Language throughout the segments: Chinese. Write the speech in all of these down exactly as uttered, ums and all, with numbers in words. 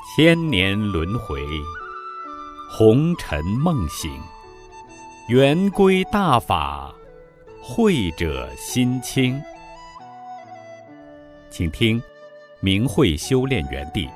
千年轮回，红尘梦醒，圆规大法，慧者心清。请听明慧修炼园地。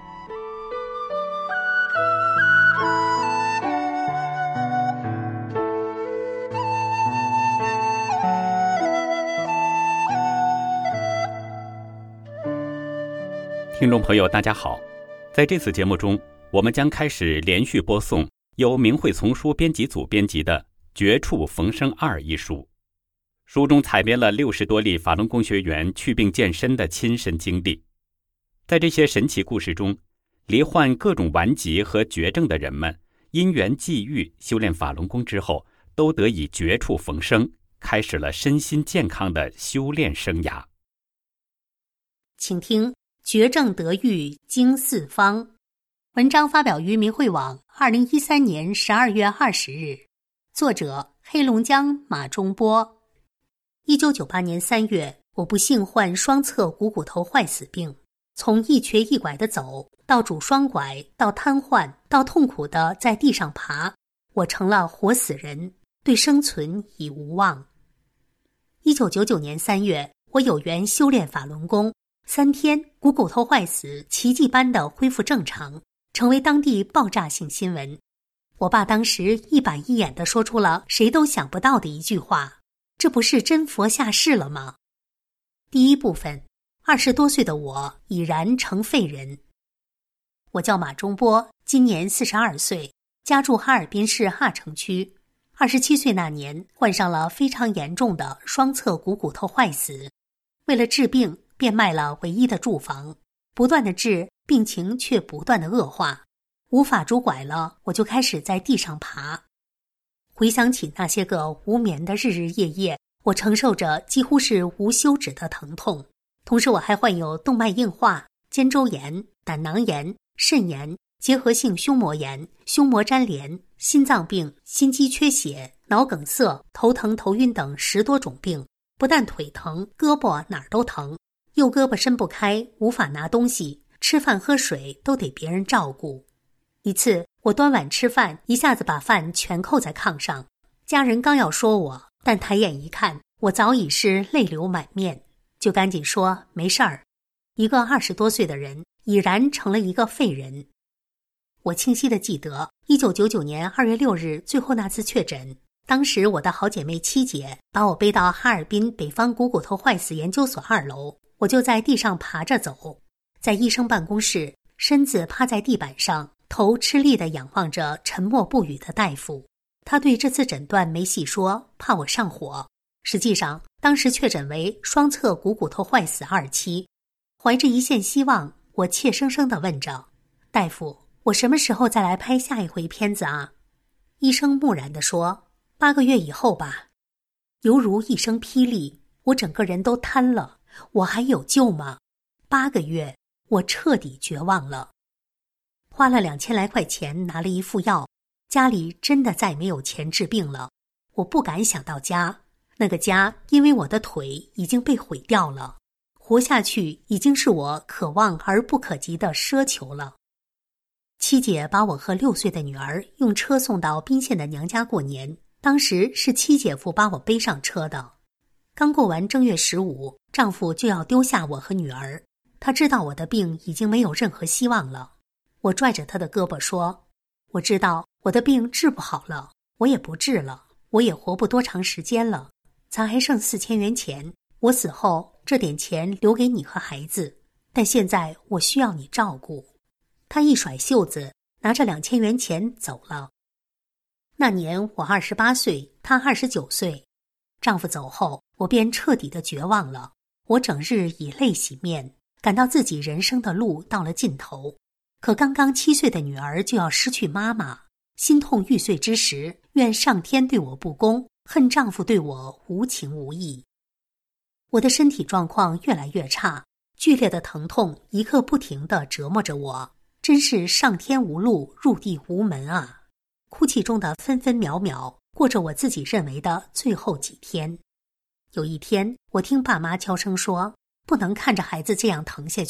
听众朋友大家好，在这次节目中，我们将开始连续播送由明慧丛书编辑组编辑的《绝处逢生二》一书。书中采编了六十多例法轮功学员祛病健身的亲身经历。在这些神奇故事中，罹患各种顽疾和绝症的人们，因缘际遇修炼法轮功之后，都得以绝处逢生，开始了身心健康的修炼生涯。 请听绝症得愈经四方，文章发表于明慧网二零一三年十二月二十日，作者黑龙江马中波。一九九八年三月，我不幸患双侧股骨头坏死病，从一瘸一拐的走，到拄双拐，到瘫痪，到痛苦的在地上爬，我成了活死人，对生存已无望。一九九九年三月，我有缘修炼法轮功，三天股骨头坏死，奇迹般的恢复正常，成为当地爆炸性新闻。我爸当时一板一眼地说出了谁都想不到的一句话：这不是真佛下世了吗？第一部分，二十多岁的我已然成废人。我叫马中波，今年四十二岁，家住哈尔滨市哈城区。二十七岁那年，患上了非常严重的双侧股骨头坏死，为了治病，便卖了唯一的住房，不断的治，病情却不断的恶化，无法拄拐了，我就开始在地上爬。回想起那些个无眠的日日夜夜，我承受着几乎是无休止的疼痛，同时我还患有动脉硬化、肩周炎、胆囊炎、肾炎、结核性胸膜炎、胸膜粘连、心脏病、心肌缺血、脑梗塞、头疼头晕等十多种病，不但腿疼，胳膊哪儿都疼，右胳膊伸不开，无法拿东西，吃饭喝水都得别人照顾。一次我端碗吃饭，一下子把饭全扣在炕上，家人刚要说我，但抬眼一看，我早已是泪流满面，就赶紧说没事儿。一个二十多岁的人已然成了一个废人。我清晰地记得一九九九年二月六日最后那次确诊，当时我的好姐妹七姐把我背到哈尔滨北方股骨头坏死研究所二楼，我就在地上爬着走，在医生办公室，身子趴在地板上，头吃力地仰望着沉默不语的大夫。他对这次诊断没细说，怕我上火。实际上当时确诊为双侧股骨头坏死二期。怀着一线希望，我怯生生地问着大夫，我什么时候再来拍下一回片子啊？医生木然地说，八个月以后吧。犹如一声霹雳，我整个人都瘫了，我还有救吗？八个月，我彻底绝望了。花了两千来块钱拿了一副药，家里真的再没有钱治病了。我不敢想到家，那个家因为我的腿已经被毁掉了，活下去已经是我可望而不可及的奢求了。七姐把我和六岁的女儿用车送到宾县的娘家过年，当时是七姐夫把我背上车的。刚过完正月十五，丈夫就要丢下我和女儿，他知道我的病已经没有任何希望了。我拽着他的胳膊说，我知道我的病治不好了，我也不治了，我也活不多长时间了，咱还剩四千元钱，我死后这点钱留给你和孩子，但现在我需要你照顾。他一甩袖子，拿着两千元钱走了。那年我二十八岁，他二十九岁。丈夫走后，我便彻底的绝望了。我整日以泪洗面，感到自己人生的路到了尽头。可刚刚七岁的女儿就要失去妈妈，心痛欲碎之时，怨上天对我不公，恨丈夫对我无情无义。我的身体状况越来越差，剧烈的疼痛一刻不停地折磨着我，真是上天无路，入地无门啊！哭泣中的分分秒秒，过着我自己认为的最后几天。有一天，我听爸妈悄声说，不能看着孩子这样疼下去，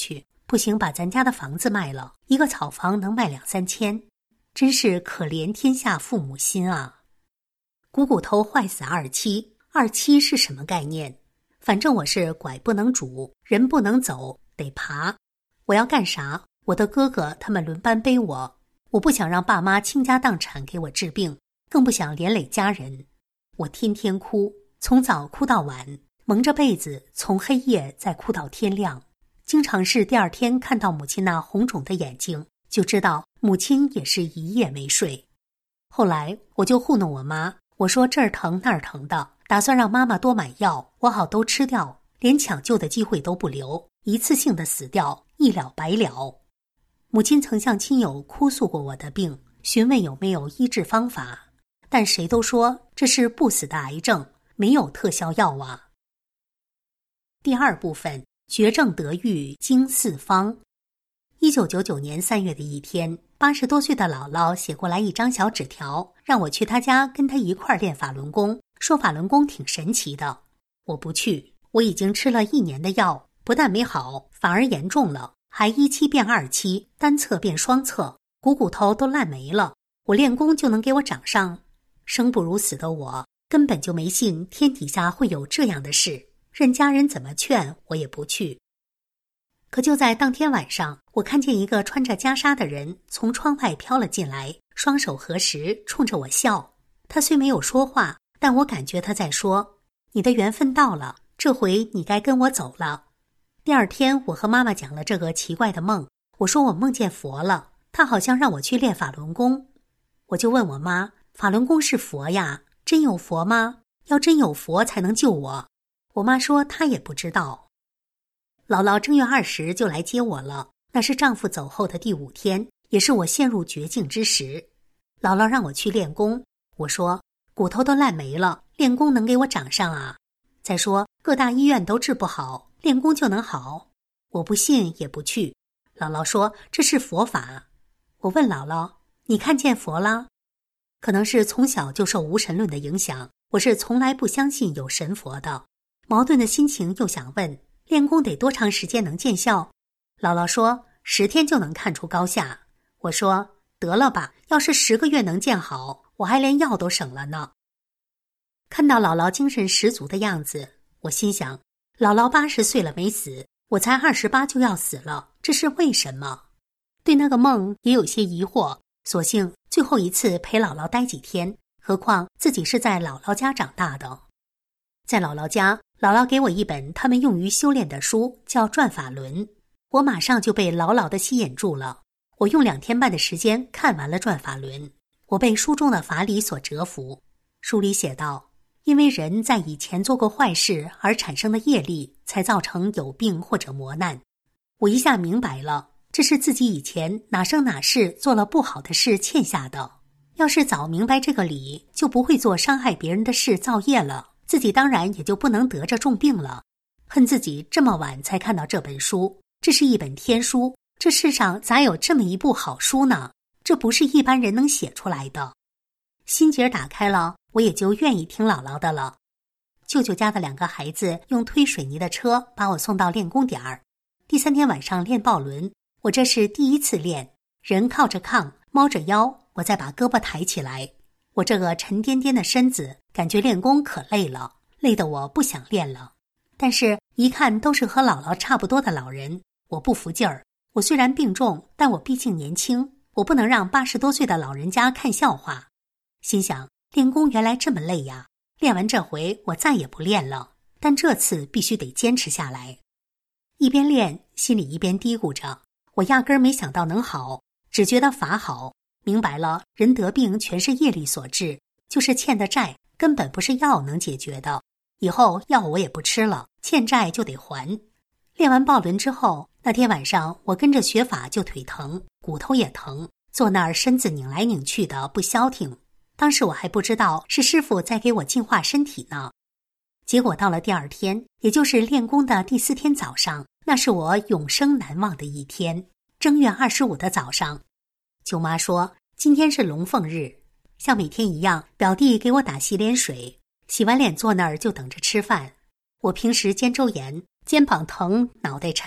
不行，把咱家的房子卖了，一个草房能卖两三千，真是可怜天下父母心啊。股骨头坏死二七，二七是什么概念？反正我是拐不能拄，人不能走，得爬。我要干啥？我的哥哥他们轮班背我，我不想让爸妈倾家荡产给我治病，更不想连累家人。我天天哭，从早哭到晚，蒙着被子，从黑夜再哭到天亮。经常是第二天看到母亲那红肿的眼睛，就知道母亲也是一夜没睡。后来我就糊弄我妈，我说这儿疼那儿疼的，打算让妈妈多买药，我好都吃掉，连抢救的机会都不留，一次性的死掉，一了百了。母亲曾向亲友哭诉过我的病，询问有没有医治方法，但谁都说这是不死的癌症，没有特效药啊。第二部分，绝症得愈经四方。一九九九年三月的一天，八十多岁的姥姥写过来一张小纸条，让我去她家跟她一块儿练法轮功，说法轮功挺神奇的。我不去，我已经吃了一年的药，不但没好，反而严重了，还一期变二期，单侧变双侧，股骨头都烂没了。我练功就能给我长上？生不如死的我根本就没信天底下会有这样的事，任家人怎么劝我也不去。可就在当天晚上，我看见一个穿着袈裟的人从窗外飘了进来，双手合十，冲着我笑。他虽没有说话，但我感觉他在说，你的缘分到了，这回你该跟我走了。第二天我和妈妈讲了这个奇怪的梦，我说我梦见佛了，他好像让我去练法轮功。我就问我妈，法轮功是佛呀，真有佛吗？要真有佛才能救我。我妈说她也不知道。姥姥正月二十就来接我了，那是丈夫走后的第五天，也是我陷入绝境之时。姥姥让我去练功，我说骨头都烂没了，练功能给我长上啊？再说各大医院都治不好，练功就能好？我不信也不去。姥姥说这是佛法。我问姥姥，你看见佛了？可能是从小就受无神论的影响，我是从来不相信有神佛的。矛盾的心情又想问，练功得多长时间能见效？姥姥说十天就能看出高下。我说得了吧，要是十个月能见好，我还连药都省了呢。看到姥姥精神十足的样子，我心想，姥姥八十岁了没死，我才二十八就要死了，这是为什么？对那个梦也有些疑惑，索性最后一次陪姥姥待几天，何况自己是在姥姥家长大的。在姥姥家，姥姥给我一本他们用于修炼的书，叫《转法轮》，我马上就被牢牢地吸引住了。我用两天半的时间看完了《转法轮》，我被书中的法理所折服。书里写道，因为人在以前做过坏事而产生的业力，才造成有病或者磨难。我一下明白了，这是自己以前哪生哪世做了不好的事欠下的。要是早明白这个理，就不会做伤害别人的事造业了，自己当然也就不能得着重病了。恨自己这么晚才看到这本书，这是一本天书，这世上咋有这么一部好书呢？这不是一般人能写出来的。心结打开了，我也就愿意听姥姥的了。舅舅家的两个孩子用推水泥的车把我送到练功点儿。第三天晚上练抱轮，我这是第一次练，人靠着炕，猫着腰，我再把胳膊抬起来。我这个沉甸甸的身子，感觉练功可累了，累得我不想练了。但是一看都是和姥姥差不多的老人，我不服劲儿。我虽然病重，但我毕竟年轻，我不能让八十多岁的老人家看笑话。心想，练功原来这么累呀，练完这回我再也不练了，但这次必须得坚持下来。一边练，心里一边嘀咕着，我压根儿没想到能好，只觉得法好，明白了人得病全是业力所致，就是欠的债，根本不是药能解决的。以后药我也不吃了，欠债就得还。练完抱轮之后，那天晚上我跟着学法就腿疼，骨头也疼，坐那儿身子拧来拧去的不消停。当时我还不知道是师父在给我净化身体呢。结果到了第二天，也就是练功的第四天早上，那是我永生难忘的一天。正月二十五的早上，舅妈说今天是龙凤日，像每天一样，表弟给我打洗脸水，洗完脸坐那儿就等着吃饭。我平时肩周炎，肩膀疼，脑袋沉，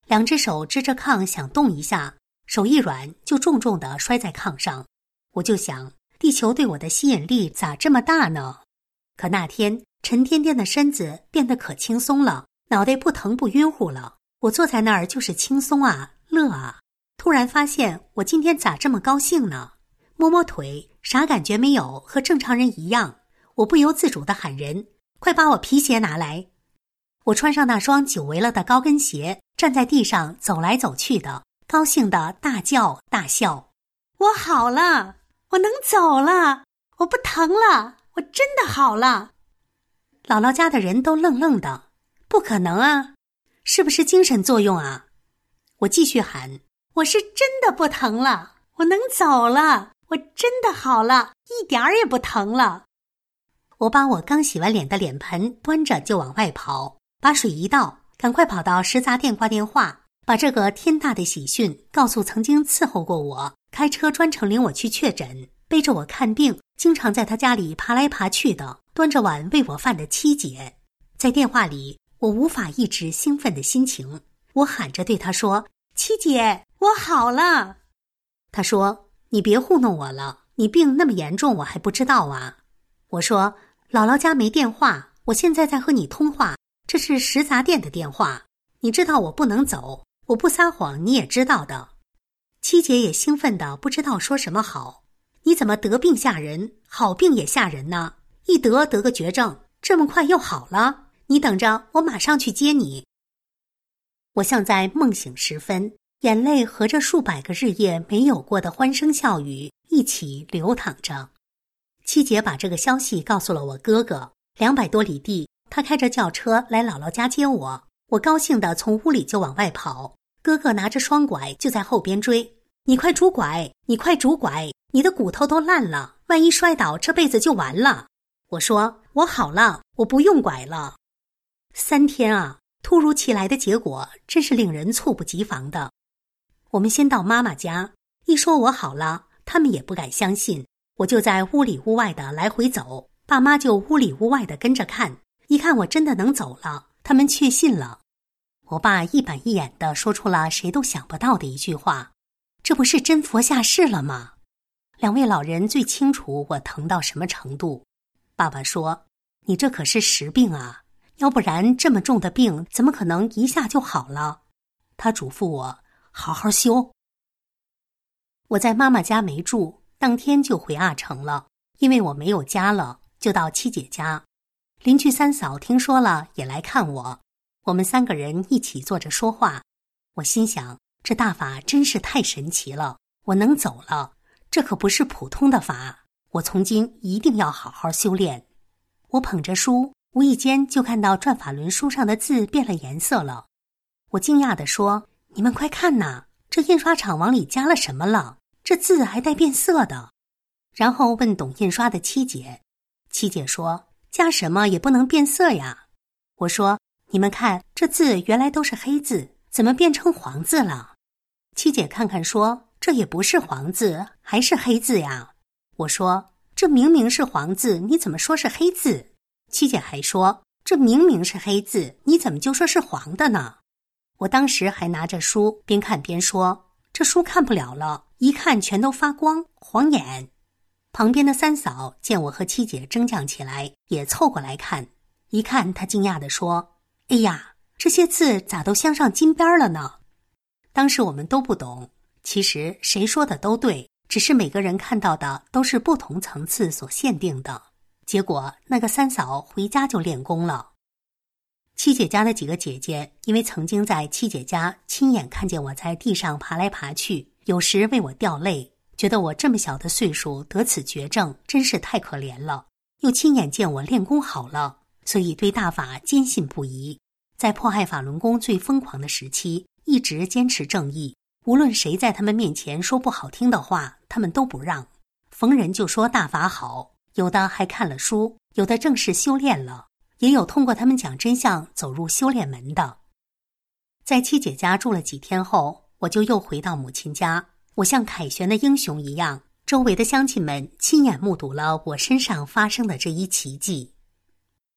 两只手支着炕想动一下，手一软就重重地摔在炕上。我就想，地球对我的吸引力咋这么大呢？可那天沉甸甸的身子变得可轻松了，脑袋不疼不晕乎了。我坐在那儿就是轻松啊，乐啊。突然发现我今天咋这么高兴呢？摸摸腿，啥感觉没有，和正常人一样。我不由自主地喊人，快把我皮鞋拿来。我穿上那双久违了的高跟鞋，站在地上走来走去的，高兴地大叫大笑。我好了，我能走了，我不疼了，我真的好了。姥姥家的人都愣愣的，不可能啊，是不是精神作用啊？我继续喊，我是真的不疼了，我能走了，我真的好了，一点儿也不疼了。我把我刚洗完脸的脸盆端着就往外跑，把水一倒，赶快跑到食杂店挂电话，把这个天大的喜讯告诉曾经伺候过我，开车专程领我去确诊，背着我看病，经常在他家里爬来爬去的，端着碗喂我饭的七姐。在电话里，我无法抑制兴奋的心情，我喊着对他说，七姐，我好了。他说，你别糊弄我了，你病那么严重我还不知道啊。我说，姥姥家没电话，我现在在和你通话，这是食杂店的电话，你知道我不能走，我不撒谎你也知道的。七姐也兴奋的不知道说什么好，你怎么得病吓人，好病也吓人呢？一得得个绝症，这么快又好了，你等着，我马上去接你。我像在梦醒时分，眼泪和着数百个日夜没有过的欢声笑语一起流淌着。七姐把这个消息告诉了我哥哥，两百多里地，他开着轿车来姥姥家接我。我高兴地从屋里就往外跑，哥哥拿着双拐就在后边追。你快拄拐，你快拄拐，你的骨头都烂了，万一摔倒这辈子就完了。我说，我好了，我不用拐了。三天啊，突如其来的结果真是令人猝不及防的。我们先到妈妈家，一说我好了，他们也不敢相信。我就在屋里屋外的来回走，爸妈就屋里屋外的跟着看，一看我真的能走了，他们确信了。我爸一板一眼地说出了谁都想不到的一句话，这不是真佛下世了吗？两位老人最清楚我疼到什么程度。爸爸说，你这可是实病啊，要不然这么重的病怎么可能一下就好了？他嘱咐我好好休。我在妈妈家没住，当天就回阿城了，因为我没有家了，就到七姐家。邻居三嫂听说了也来看我，我们三个人一起坐着说话。我心想，这大法真是太神奇了，我能走了，这可不是普通的法，我从今一定要好好修炼。我捧着书，无意间就看到转法轮书上的字变了颜色了。我惊讶地说，你们快看呐，这印刷厂往里加了什么了？这字还带变色的。然后问懂印刷的七姐，七姐说，加什么也不能变色呀。我说，你们看，这字原来都是黑字，怎么变成黄字了？七姐看看说，这也不是黄字，还是黑字呀。我说，这明明是黄字，你怎么说是黑字？七姐还说，这明明是黑字，你怎么就说是黄的呢？我当时还拿着书，边看边说，这书看不了了，一看全都发光，晃眼。旁边的三嫂见我和七姐争犟起来，也凑过来看。一看，她惊讶地说，哎呀，这些字咋都镶上金边了呢？当时我们都不懂，其实谁说的都对，只是每个人看到的都是不同层次所限定的。结果那个三嫂回家就练功了。七姐家的几个姐姐因为曾经在七姐家亲眼看见我在地上爬来爬去，有时为我掉泪，觉得我这么小的岁数得此绝症真是太可怜了，又亲眼见我练功好了，所以对大法坚信不疑。在迫害法轮功最疯狂的时期，一直坚持正义，无论谁在他们面前说不好听的话，他们都不让，逢人就说大法好，有的还看了书，有的正式修炼了，也有通过他们讲真相走入修炼门的。在七姐家住了几天后，我就又回到母亲家，我像凯旋的英雄一样，周围的乡亲们亲眼目睹了我身上发生的这一奇迹。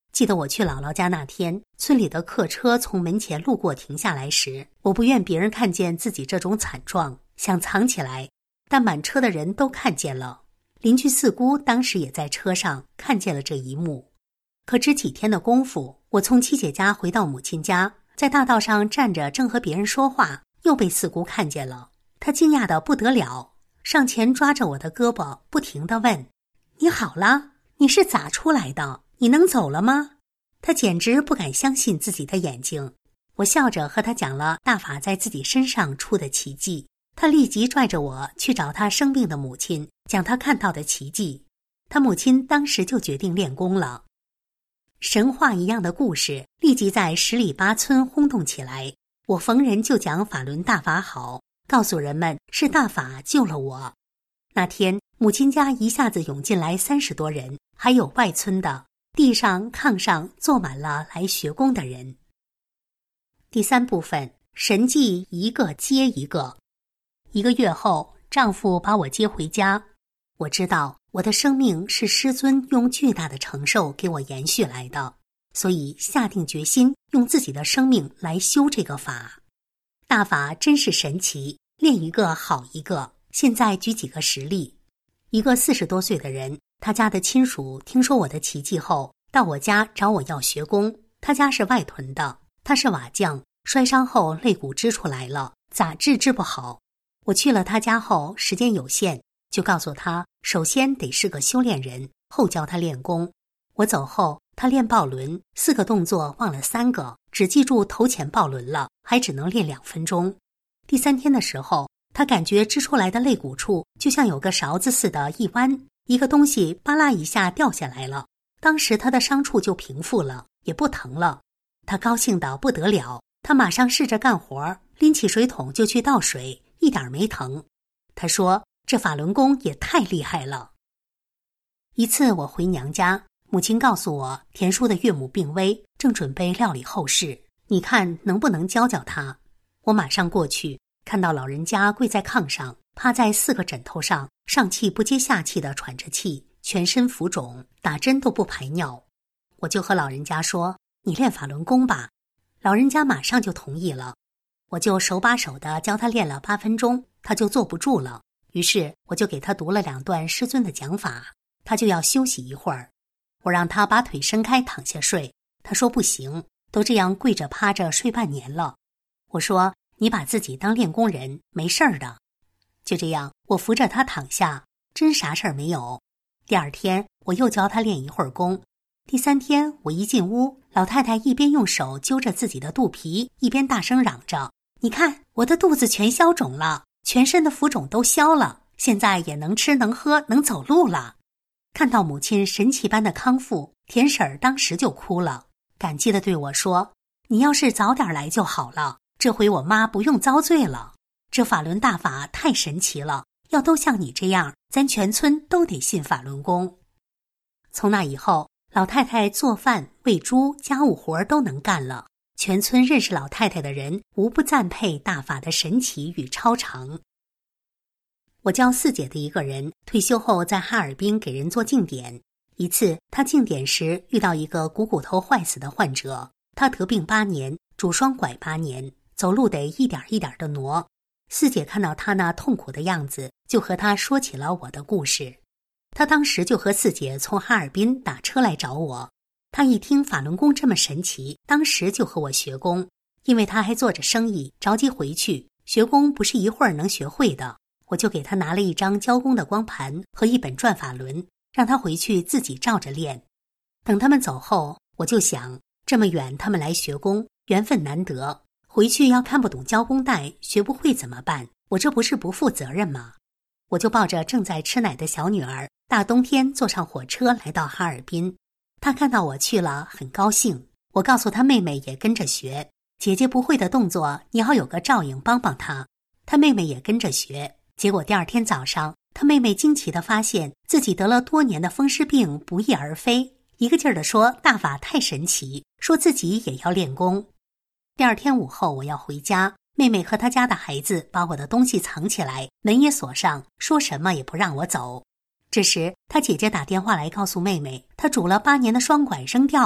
记得我去姥姥家那天，村里的客车从门前路过停下来时，我不愿别人看见自己这种惨状，想藏起来，但满车的人都看见了。邻居四姑当时也在车上看见了这一幕。可只几天的功夫，我从七姐家回到母亲家，在大道上站着正和别人说话，又被四姑看见了。她惊讶得不得了，上前抓着我的胳膊，不停地问：你好了？你是咋出来的？你能走了吗？她简直不敢相信自己的眼睛。我笑着和她讲了大法在自己身上出的奇迹。她立即拽着我去找她生病的母亲，讲她看到的奇迹。她母亲当时就决定练功了。神话一样的故事立即在十里八村轰动起来。我逢人就讲法轮大法好，告诉人们是大法救了我。那天母亲家一下子涌进来三十多人，还有外村的，地上炕上坐满了来学功的人。第三部分，神迹一个接一个。一个月后，丈夫把我接回家。我知道我的生命是师尊用巨大的承受给我延续来的，所以下定决心用自己的生命来修这个法。大法真是神奇，练一个好一个。现在举几个实例。一个四十多岁的人，他家的亲属听说我的奇迹后，到我家找我要学功。他家是外屯的，他是瓦匠，摔伤后肋骨支出来了，咋治治不好。我去了他家后，时间有限，就告诉他首先得是个修炼人，后教他练功。我走后，他练抱轮，四个动作忘了三个，只记住头前抱轮了，还只能练两分钟。第三天的时候，他感觉支出来的肋骨处就像有个勺子似的一弯，一个东西巴拉一下掉下来了。当时他的伤处就平复了，也不疼了。他高兴得不得了，他马上试着干活，拎起水桶就去倒水，一点没疼。他说这法轮功也太厉害了。一次我回娘家，母亲告诉我田叔的岳母病危，正准备料理后事，你看能不能教教他。我马上过去，看到老人家跪在炕上，趴在四个枕头上，上气不接下气地喘着气，全身浮肿，打针都不排尿。我就和老人家说，你练法轮功吧。老人家马上就同意了。我就手把手地教他练了八分钟，他就坐不住了。于是我就给他读了两段师尊的讲法，他就要休息一会儿。我让他把腿伸开躺下睡，他说不行，都这样跪着趴着睡半年了。我说你把自己当练功人，没事儿的。就这样，我扶着他躺下，真啥事儿没有。第二天我又教他练一会儿功。第三天我一进屋，老太太一边用手揪着自己的肚皮，一边大声嚷着，你看我的肚子全消肿了，全身的浮肿都消了，现在也能吃能喝能走路了。看到母亲神奇般的康复，田婶儿当时就哭了，感激地对我说，你要是早点来就好了，这回我妈不用遭罪了。这法轮大法太神奇了，要都像你这样，咱全村都得信法轮功。从那以后，老太太做饭、喂猪、家务活都能干了，全村认识老太太的人无不赞佩大法的神奇与超常。我教四姐的一个人，退休后在哈尔滨给人做净点。一次他净点时遇到一个股骨头坏死的患者，他得病八年，拄双拐八年，走路得一点一点地挪。四姐看到他那痛苦的样子，就和他说起了我的故事。他当时就和四姐从哈尔滨打车来找我。他一听法轮功这么神奇，当时就和我学功。因为他还做着生意，着急回去，学功不是一会儿能学会的。我就给他拿了一张教功的光盘和一本转法轮，让他回去自己照着练。等他们走后，我就想，这么远他们来学功，缘分难得，回去要看不懂教功带，学不会怎么办？我这不是不负责任吗？我就抱着正在吃奶的小女儿，大冬天坐上火车来到哈尔滨。她看到我去了，很高兴。我告诉她妹妹也跟着学，姐姐不会的动作，你要有个照应帮帮她。她妹妹也跟着学。结果第二天早上，她妹妹惊奇地发现自己得了多年的风湿病不翼而飞，一个劲儿地说大法太神奇，说自己也要练功。第二天午后我要回家，妹妹和她家的孩子把我的东西藏起来，门也锁上，说什么也不让我走。这时她姐姐打电话来告诉妹妹，她拄了八年的双拐扔掉了，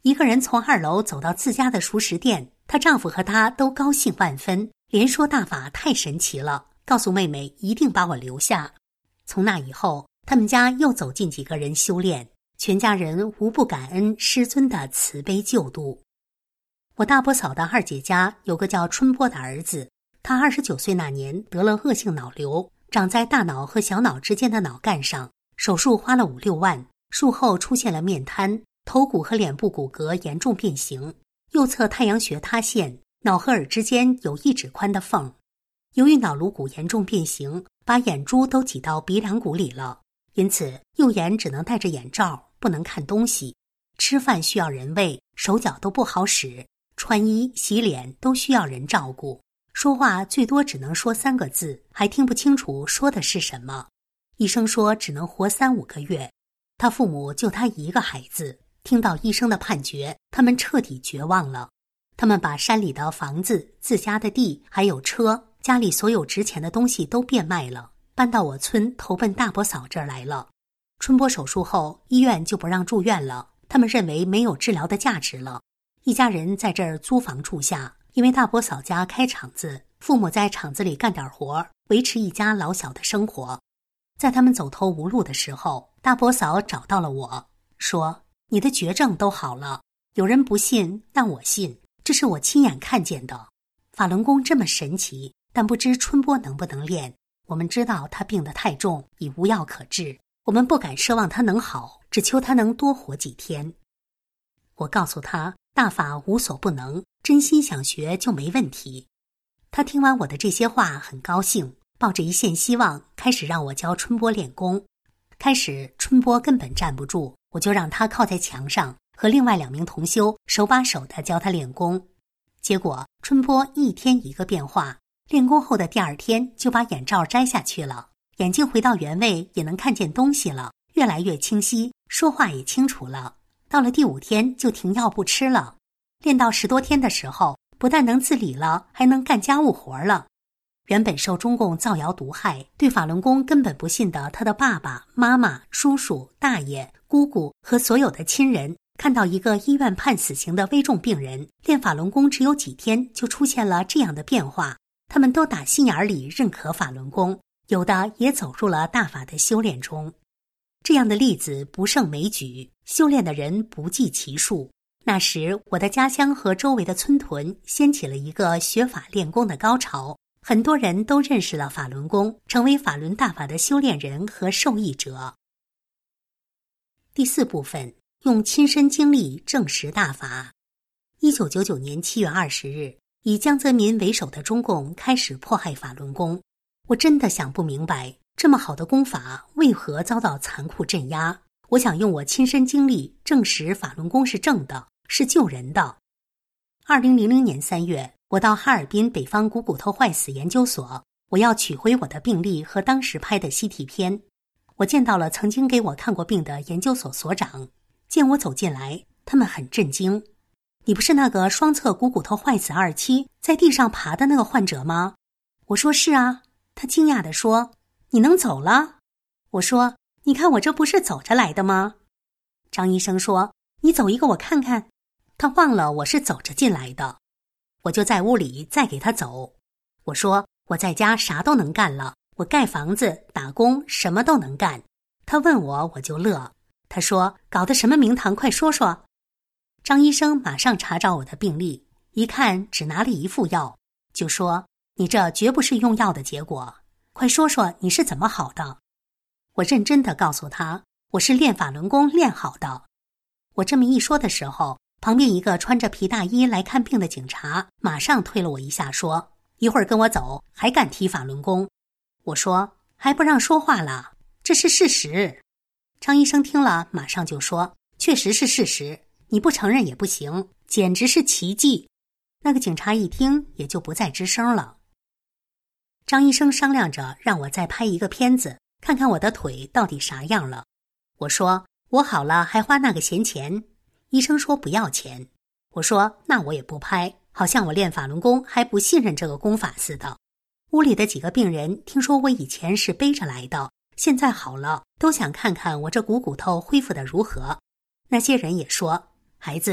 一个人从二楼走到自家的熟食店，她丈夫和她都高兴万分，连说大法太神奇了，告诉妹妹一定把我留下。从那以后，他们家又走进几个人修炼，全家人无不感恩师尊的慈悲救度。我大伯嫂的二姐家有个叫春波的儿子，他二十九岁那年得了恶性脑瘤，长在大脑和小脑之间的脑干上，手术花了五六万，术后出现了面瘫，头骨和脸部骨骼严重变形，右侧太阳穴塌陷，脑和耳之间有一指宽的缝。由于脑颅骨严重变形，把眼珠都挤到鼻梁骨里了，因此右眼只能戴着眼罩，不能看东西。吃饭需要人喂，手脚都不好使，穿衣洗脸都需要人照顾，说话最多只能说三个字，还听不清楚说的是什么。医生说只能活三五个月。他父母就他一个孩子，听到医生的判决，他们彻底绝望了。他们把山里的房子、自家的地还有车，家里所有值钱的东西都变卖了，搬到我村投奔大伯嫂这儿来了。春波手术后，医院就不让住院了，他们认为没有治疗的价值了。一家人在这儿租房住下，因为大伯嫂家开厂子，父母在厂子里干点活，维持一家老小的生活。在他们走投无路的时候，大伯嫂找到了我，说：“你的绝症都好了。有人不信，但我信，这是我亲眼看见的。法轮功这么神奇，但不知春波能不能练。我们知道他病得太重，已无药可治，我们不敢奢望他能好，只求他能多活几天。”我告诉他，大法无所不能，真心想学就没问题。他听完我的这些话很高兴，抱着一线希望，开始让我教春波练功。开始春波根本站不住，我就让他靠在墙上，和另外两名同修手把手地教他练功。结果春波一天一个变化，练功后的第二天就把眼罩摘下去了，眼睛回到原位，也能看见东西了，越来越清晰，说话也清楚了。到了第五天就停药不吃了。练到十多天的时候，不但能自理了，还能干家务活了。原本受中共造谣毒害，对法轮功根本不信的他的爸爸妈妈、叔叔、大爷、姑姑和所有的亲人，看到一个医院判死刑的危重病人练法轮功只有几天就出现了这样的变化，他们都打心眼里认可法轮功，有的也走入了大法的修炼中。这样的例子不胜枚举，修炼的人不计其数。那时我的家乡和周围的村屯掀起了一个学法练功的高潮，很多人都认识了法轮功，成为法轮大法的修炼人和受益者。第四部分，用亲身经历证实大法。一九九九年七月二十日，以江泽民为首的中共开始迫害法轮功。我真的想不明白，这么好的功法为何遭到残酷镇压？我想用我亲身经历证实法轮功是正的，是救人的。二零零零年三月，我到哈尔滨北方股骨头坏死研究所，我要取回我的病历和当时拍的 C T 片。我见到了曾经给我看过病的研究所所长，见我走进来，他们很震惊。你不是那个双侧股骨头坏死二期在地上爬的那个患者吗？我说是啊。他惊讶地说，你能走了？我说，你看我这不是走着来的吗？张医生说，你走一个我看看。他忘了我是走着进来的。我就在屋里再给他走。我说，我在家啥都能干了，我盖房子、打工，什么都能干。他问我，我就乐。他说，搞的什么名堂，快说说。张医生马上查找我的病历，一看只拿了一副药，就说，你这绝不是用药的结果，快说说你是怎么好的。我认真地告诉他，我是练法轮功练好的。我这么一说的时候，旁边一个穿着皮大衣来看病的警察马上推了我一下，说，一会儿跟我走，还敢提法轮功。我说，还不让说话了，这是事实。张医生听了马上就说，确实是事实，你不承认也不行，简直是奇迹。那个警察一听也就不再吱声了。张医生商量着让我再拍一个片子，看看我的腿到底啥样了。我说，我好了还花那个闲钱。医生说不要钱。我说，那我也不拍，好像我练法轮功还不信任这个功法似的。屋里的几个病人听说我以前是背着来的，现在好了，都想看看我这股骨头恢复得如何。那些人也说，孩子，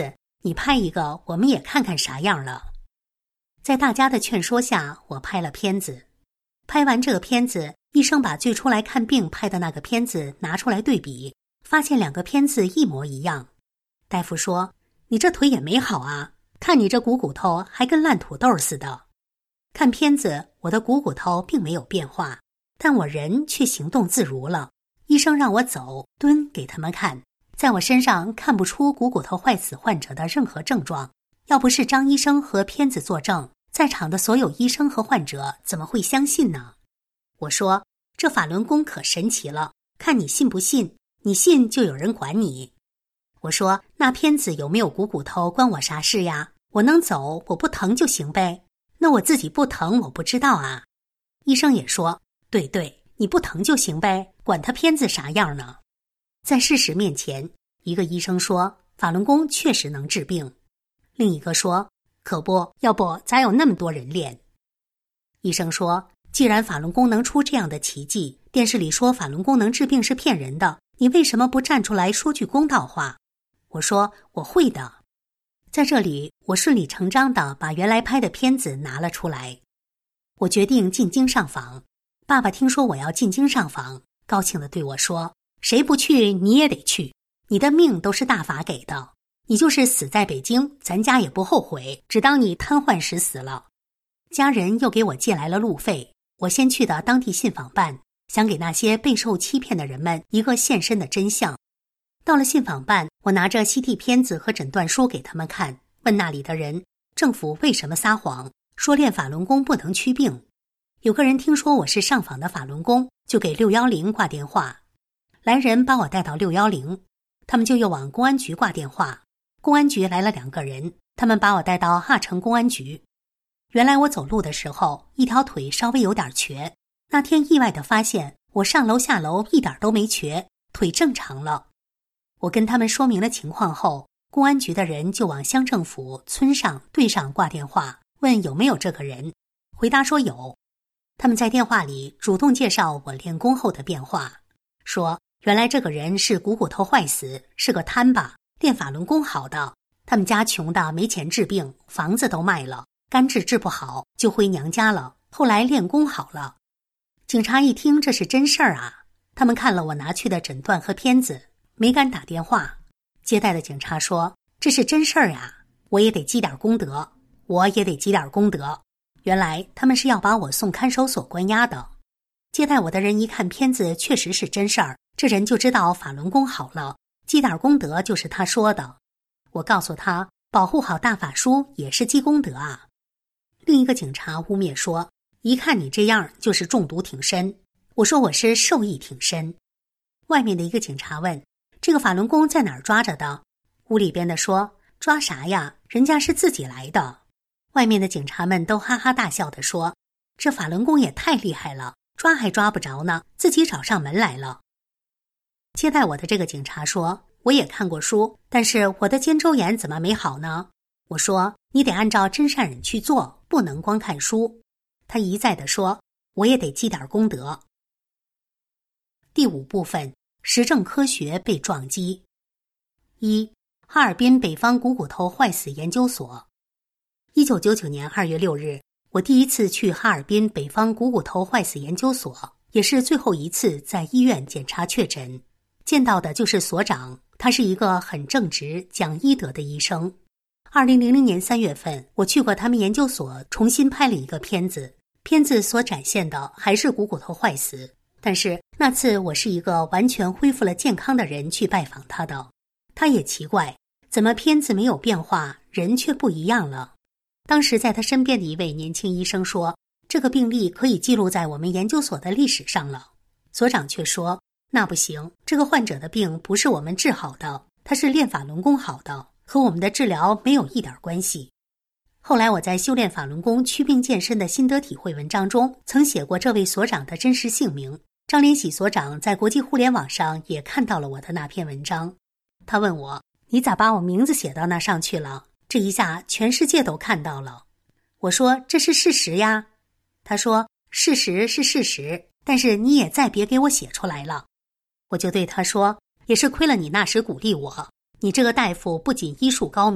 你拍一个，我们也看看啥样了。”在大家的劝说下，我拍了片子。拍完这个片子，医生把最初来看病拍的那个片子拿出来对比，发现两个片子一模一样。大夫说：“你这腿也没好啊，看你这股骨头还跟烂土豆似的。”看片子，我的股骨头并没有变化，但我人却行动自如了。医生让我走蹲给他们看，在我身上看不出股骨头坏死患者的任何症状。要不是张医生和片子作证，在场的所有医生和患者怎么会相信呢？我说：“这法轮功可神奇了，看你信不信，你信就有人管你。”我说：“那片子有没有股骨头关我啥事呀？我能走，我不疼就行呗。那我自己不疼，我不知道啊。”医生也说：“对对，你不疼就行呗，管他片子啥样呢？”在事实面前，一个医生说法轮功确实能治病，另一个说：“可不，要不咋有那么多人练？”医生说：“既然法轮功能出这样的奇迹，电视里说法轮功能治病是骗人的，你为什么不站出来说句公道话？”我说：“我会的。”在这里，我顺理成章地把原来拍的片子拿了出来。我决定进京上访。爸爸听说我要进京上访，高兴地对我说：“谁不去你也得去，你的命都是大法给的，你就是死在北京，咱家也不后悔，只当你瘫痪时死了。”家人又给我借来了路费，我先去的当地信访办，想给那些备受欺骗的人们一个现身的真相。到了信访办，我拿着 C T 片子和诊断书给他们看，问那里的人，政府为什么撒谎，说练法轮功不能祛病。有个人听说我是上访的法轮功，就给六一零挂电话。来人把我带到六一零，他们就又往公安局挂电话。公安局来了两个人，他们把我带到哈城公安局。原来我走路的时候，一条腿稍微有点瘸。那天意外地发现，我上楼下楼一点都没瘸，腿正常了。我跟他们说明了情况后，公安局的人就往乡政府、村上、队上挂电话，问有没有这个人。回答说有。他们在电话里主动介绍我练功后的变化，说原来这个人是股骨头坏死，是个摊吧，练法轮功好的。他们家穷的没钱治病，房子都卖了，肝治治不好就回娘家了，后来练功好了。警察一听这是真事儿啊，他们看了我拿去的诊断和片子，没敢打电话。接待的警察说：“这是真事儿呀，我也得积点功德，我也得积点功德。”原来他们是要把我送看守所关押的。接待我的人一看片子确实是真事儿，这人就知道法轮功好了，积点功德就是他说的。我告诉他，保护好大法书也是积功德啊。另一个警察污蔑说，一看你这样就是中毒挺深。我说我是受益挺深。外面的一个警察问，这个法轮功在哪儿抓着的？屋里边的说，抓啥呀，人家是自己来的。外面的警察们都哈哈大笑地说，这法轮功也太厉害了，抓还抓不着呢，自己找上门来了。接待我的这个警察说，我也看过书，但是我的肩周炎怎么没好呢？我说，你得按照真善忍去做，不能光看书。他一再地说，我也得积点功德。第五部分，实证科学被撞击。一、哈尔滨北方股骨头坏死研究所。一九九九年二月六日，我第一次去哈尔滨北方股骨头坏死研究所，也是最后一次在医院检查确诊。见到的就是所长，他是一个很正直、讲医德的医生。二零零零年三月份，我去过他们研究所，重新拍了一个片子，片子所展现的还是股骨头坏死，但是那次我是一个完全恢复了健康的人去拜访他的。他也奇怪，怎么片子没有变化，人却不一样了。当时在他身边的一位年轻医生说，这个病例可以记录在我们研究所的历史上了。所长却说，那不行，这个患者的病不是我们治好的，他是练法轮功好的，和我们的治疗没有一点关系。后来我在修炼法轮功祛病健身的心得体会文章中，曾写过这位所长的真实姓名。张连喜所长在国际互联网上也看到了我的那篇文章。他问我，你咋把我名字写到那上去了？这一下全世界都看到了。我说，这是事实呀。他说，事实是事实，但是你也再别给我写出来了。我就对他说，也是亏了你那时鼓励我，你这个大夫不仅医术高明，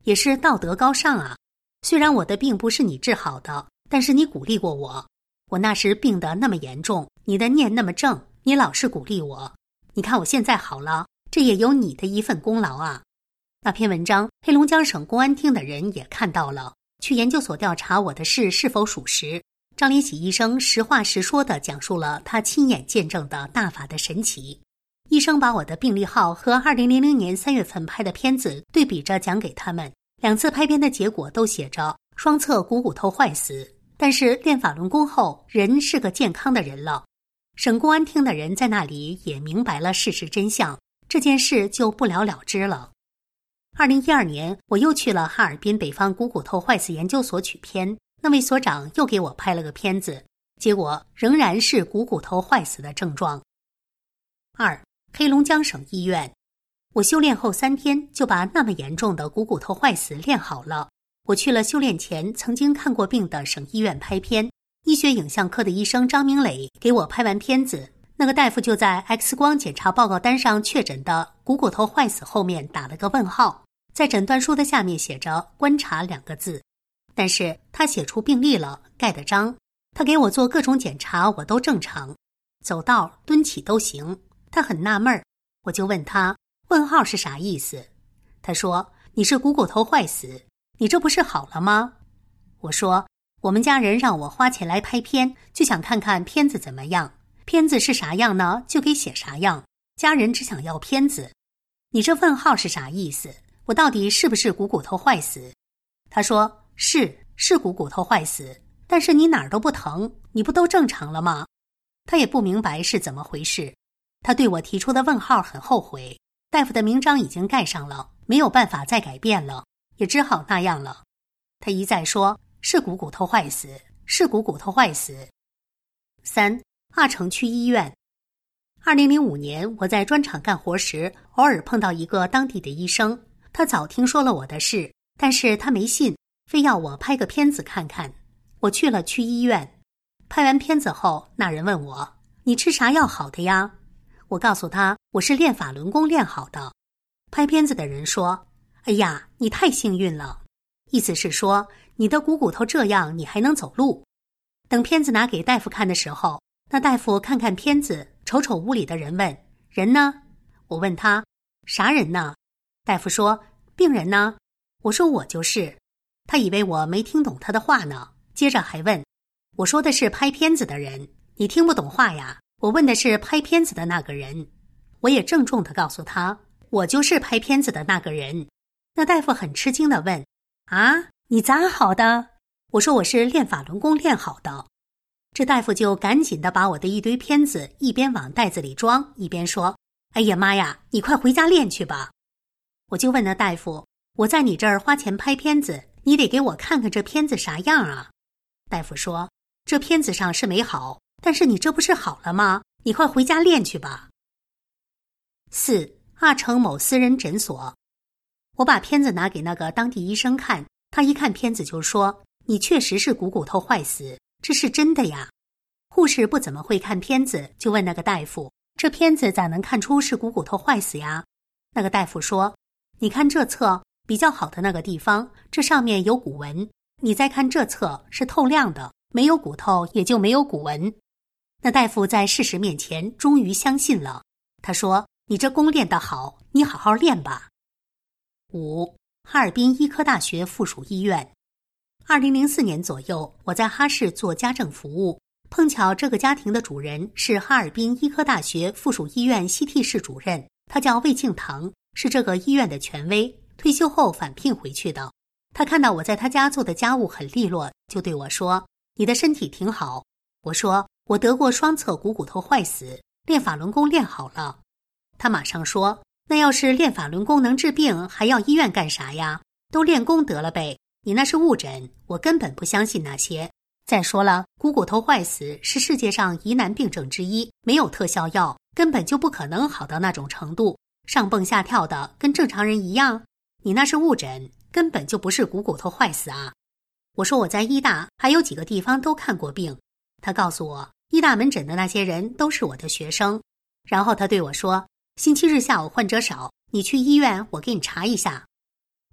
也是道德高尚啊。虽然我的病不是你治好的，但是你鼓励过我。我那时病得那么严重，你的念那么正，你老是鼓励我。你看我现在好了，这也有你的一份功劳啊。那篇文章，黑龙江省公安厅的人也看到了，去研究所调查我的事是否属实。张连喜医生实话实说地讲述了他亲眼见证的大法的神奇。医生把我的病历号和二零零零年三月份拍的片子对比着讲给他们，两次拍片的结果都写着双侧股骨头坏死，但是练法轮功后人是个健康的人了。省公安厅的人在那里也明白了事实真相，这件事就不了了之了。二零一二年，我又去了哈尔滨北方股骨头坏死研究所取片，那位所长又给我拍了个片子，结果仍然是股骨头坏死的症状。二、黑龙江省医院，我修炼后三天就把那么严重的股骨头坏死练好了。我去了修炼前曾经看过病的省医院拍片，医学影像科的医生张明磊给我拍完片子，那个大夫就在 X 光检查报告单上确诊的股骨头坏死后面打了个问号，在诊断书的下面写着观察两个字。但是他写出病历了，盖的章。他给我做各种检查，我都正常，走道蹲起都行。他很纳闷儿，我就问他问号是啥意思。他说你是股骨头坏死，你这不是好了吗？我说我们家人让我花钱来拍片，就想看看片子怎么样，片子是啥样呢就给写啥样，家人只想要片子。你这问号是啥意思？我到底是不是股骨头坏死？他说是是股骨头坏死，但是你哪儿都不疼，你不都正常了吗？他也不明白是怎么回事，他对我提出的问号很后悔。大夫的名章已经盖上了，没有办法再改变了，也只好那样了。他一再说是股骨头坏死，是股骨头坏死。三、阿城区医院。二零零五年，我在砖厂干活时，偶尔碰到一个当地的医生，他早听说了我的事，但是他没信，非要我拍个片子看看。我去了区医院，拍完片子后，那人问我你吃啥药好的呀？我告诉他我是练法轮功练好的。拍片子的人说哎呀，你太幸运了，意思是说你的股骨头这样你还能走路。等片子拿给大夫看的时候，那大夫看看片子，瞅瞅屋里的人，问人呢？我问他啥人呢？大夫说病人呢？我说我就是。他以为我没听懂他的话呢，接着还问我说的是拍片子的人，你听不懂话呀？我问的是拍片子的那个人。我也郑重地告诉他我就是拍片子的那个人。那大夫很吃惊地问啊，你咋好的？我说我是练法轮功练好的。这大夫就赶紧地把我的一堆片子一边往袋子里装，一边说哎呀妈呀，你快回家练去吧。我就问那大夫，我在你这儿花钱拍片子，你得给我看看这片子啥样啊？大夫说这片子上是没好，但是你这不是好了吗？你快回家练去吧。四、阿城某私人诊所。我把片子拿给那个当地医生看，他一看片子就说你确实是股骨头坏死，这是真的呀。护士不怎么会看片子，就问那个大夫这片子咋能看出是股骨头坏死呀？那个大夫说你看这侧比较好的那个地方，这上面有骨纹，你再看这侧是透亮的，没有骨头也就没有骨纹。那大夫在事实面前终于相信了，他说你这功练得好，你好好练吧。五、哈尔滨医科大学附属医院。二零零四年左右，我在哈市做家政服务，碰巧这个家庭的主人是哈尔滨医科大学附属医院西替室主任，他叫魏庆堂，是这个医院的权威，退休后返聘回去的。他看到我在他家做的家务很利落，就对我说你的身体挺好。我说我得过双侧股骨头坏死，练法轮功练好了。他马上说那要是练法轮功能治病，还要医院干啥呀？都练功得了呗，你那是误诊，我根本不相信那些。再说了，股骨头坏死是世界上疑难病症之一，没有特效药，根本就不可能好到那种程度，上蹦下跳的跟正常人一样。你那是误诊，根本就不是股骨头坏死啊。我说我在医大还有几个地方都看过病。他告诉我医大门诊的那些人都是我的学生。然后他对我说星期日下午患者少，你去医院我给你查一下。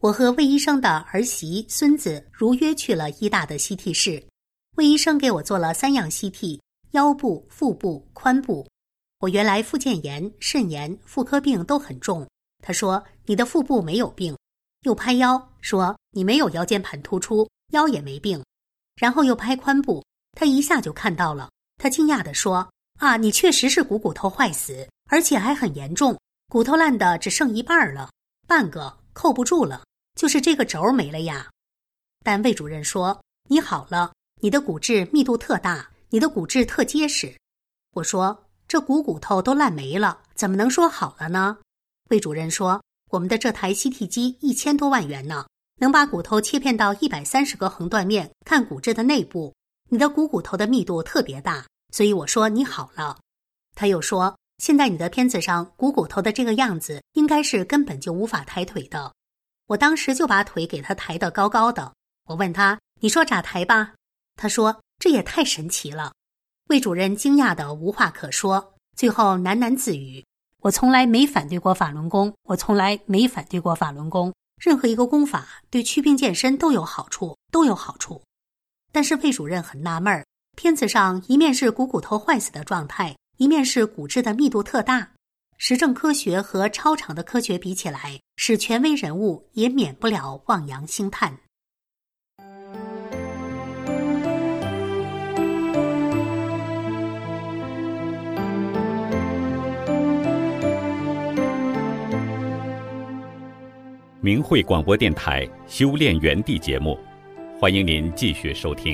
我和魏医生的儿媳、孙子如约去了医大的西替室。魏医生给我做了三样西替，腰部、腹部、髋部。我原来附件炎、肾炎、妇科病都很重，他说你的腹部没有病，又拍腰，说你没有腰间盘突出，腰也没病，然后又拍髋部，他一下就看到了，他惊讶地说啊，你确实是股骨头坏死，而且还很严重，骨头烂的只剩一半了，半个扣不住了，就是这个轴没了呀。但魏主任说你好了，你的骨质密度特大，你的骨质特结实。我说这股骨头都烂没了，怎么能说好了呢？魏主任说我们的这台西替机一千多万元呢，能把骨头切片到一百三十个横断面，看骨质的内部，你的股骨头的密度特别大，所以我说你好了。他又说现在你的片子上股骨头的这个样子应该是根本就无法抬腿的。我当时就把腿给他抬得高高的，我问他你说咋抬吧？他说这也太神奇了。魏主任惊讶得无话可说，最后喃喃自语，我从来没反对过法轮功，我从来没反对过法轮功，任何一个功法对祛病健身都有好处，都有好处。但是魏主任很纳闷，片子上一面是股骨头坏死的状态，一面是骨质的密度特大，实证科学和超常的科学比起来，使权威人物也免不了望洋兴叹。 明慧广播电台修炼园地节目，欢迎您继续收听。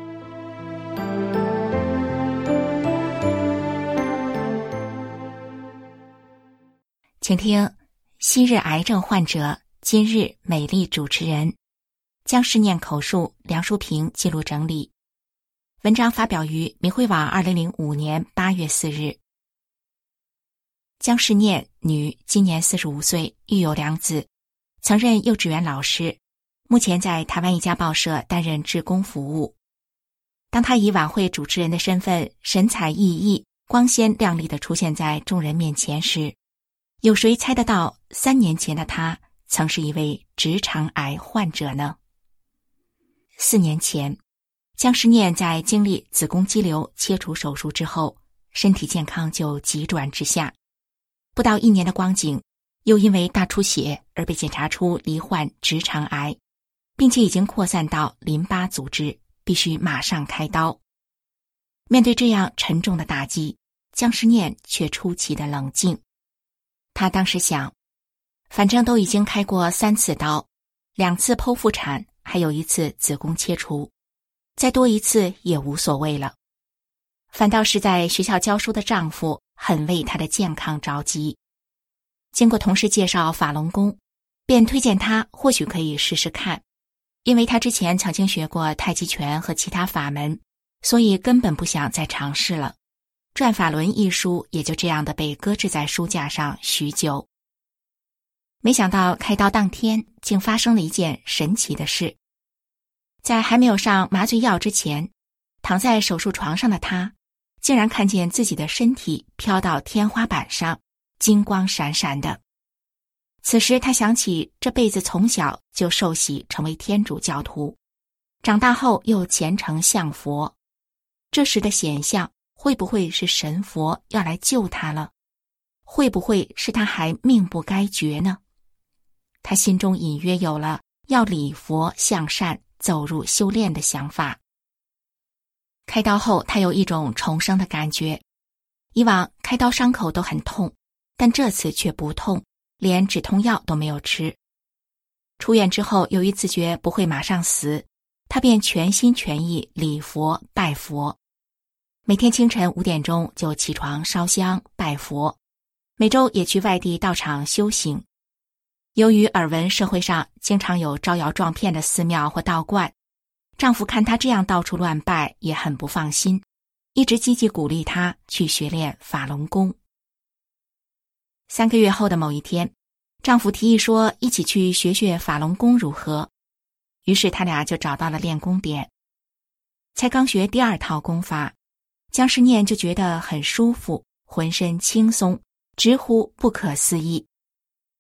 请听昔日癌症患者，今日美丽主持人，姜世念口述，梁淑平记录整理。文章发表于明慧网二零零五年八月四日。姜世念，女，今年四十五岁，育有两子，曾任幼稚园老师，目前在台湾一家报社担任志工服务。当他以晚会主持人的身份神采奕奕、光鲜亮丽地出现在众人面前时，有谁猜得到三年前的他曾是一位直肠癌患者呢？四年前，姜世念在经历子宫肌瘤切除手术之后，身体健康就急转直下，不到一年的光景，又因为大出血而被检查出罹患直肠癌，并且已经扩散到淋巴组织，必须马上开刀。面对这样沉重的打击，姜世念却出奇的冷静。他当时想，反正都已经开过三次刀，两次剖腹产，还有一次子宫切除，再多一次也无所谓了。反倒是在学校教书的丈夫很为她的健康着急。经过同事介绍法轮功，便推荐她或许可以试试看，因为她之前曾经学过太极拳和其他法门，所以根本不想再尝试了。《转法轮》一书也就这样的被搁置在书架上许久。没想到开刀当天，竟发生了一件神奇的事。在还没有上麻醉药之前，躺在手术床上的她，竟然看见自己的身体飘到天花板上，金光闪闪的。此时她想起这辈子从小就受洗成为天主教徒，长大后又虔诚向佛，这时的显象会不会是神佛要来救她了？会不会是她还命不该绝呢？她心中隐约有了要礼佛向善、走入修炼的想法。开刀后，她有一种重生的感觉。以往开刀伤口都很痛，但这次却不痛，连止痛药都没有吃。出院之后，由于自觉不会马上死，她便全心全意礼佛拜佛。每天清晨五点钟就起床烧香拜佛，每周也去外地道场修行。由于耳闻社会上经常有招摇撞骗的寺庙或道观，丈夫看她这样到处乱拜也很不放心，一直积极鼓励她去学练法轮功。三个月后的某一天，丈夫提议说一起去学学法轮功如何，于是他俩就找到了练功点。才刚学第二套功法，姜世念就觉得很舒服，浑身轻松，直呼不可思议。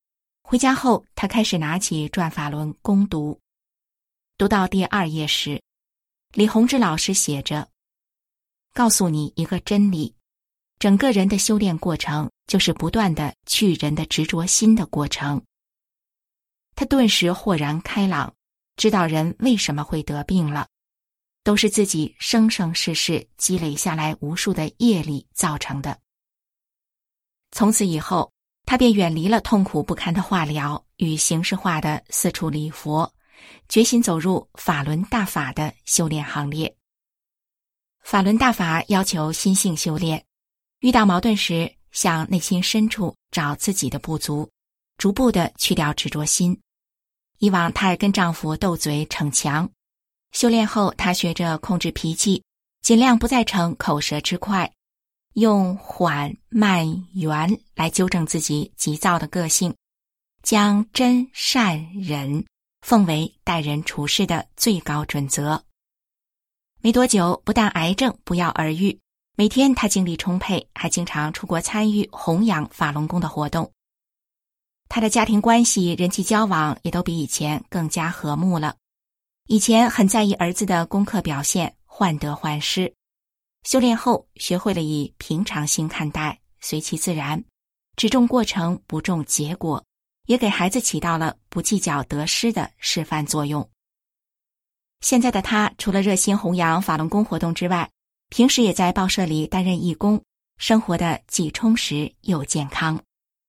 回家后，他开始拿起转法轮攻读。读到第二页时，李洪志老师写着：告诉你一个真理，整个人的修炼过程就是不断的去人的执着心的过程。他顿时豁然开朗，知道人为什么会得病了，都是自己生生世世积累下来无数的业力造成的。从此以后，他便远离了痛苦不堪的化疗与形式化的四处礼佛，决心走入法轮大法的修炼行列。法轮大法要求心性修炼，遇到矛盾时，向内心深处找自己的不足，逐步的去掉执着心。以往她爱跟丈夫斗嘴逞强，修炼后她学着控制脾气，尽量不再逞口舌之快，用缓慢圆来纠正自己急躁的个性，将真善忍奉为待人处事的最高准则。没多久，不但癌症不药而愈，每天她精力充沛，还经常出国参与弘扬法轮功的活动。她的家庭关系、人际交往也都比以前更加和睦了。以前很在意儿子的功课表现，患得患失，修炼后学会了以平常心看待，随其自然，只重过程不重结果，也给孩子起到了不计较得失的示范作用。现在的他除了热心弘扬法轮功活动之外，平时也在报社里担任义工，生活的既充实又健康。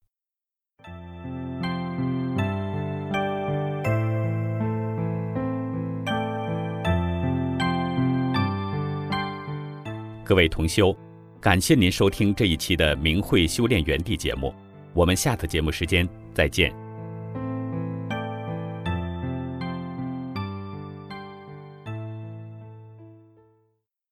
各位同修，感谢您收听这一期的明慧修炼园地节目，我们下次节目时间再见。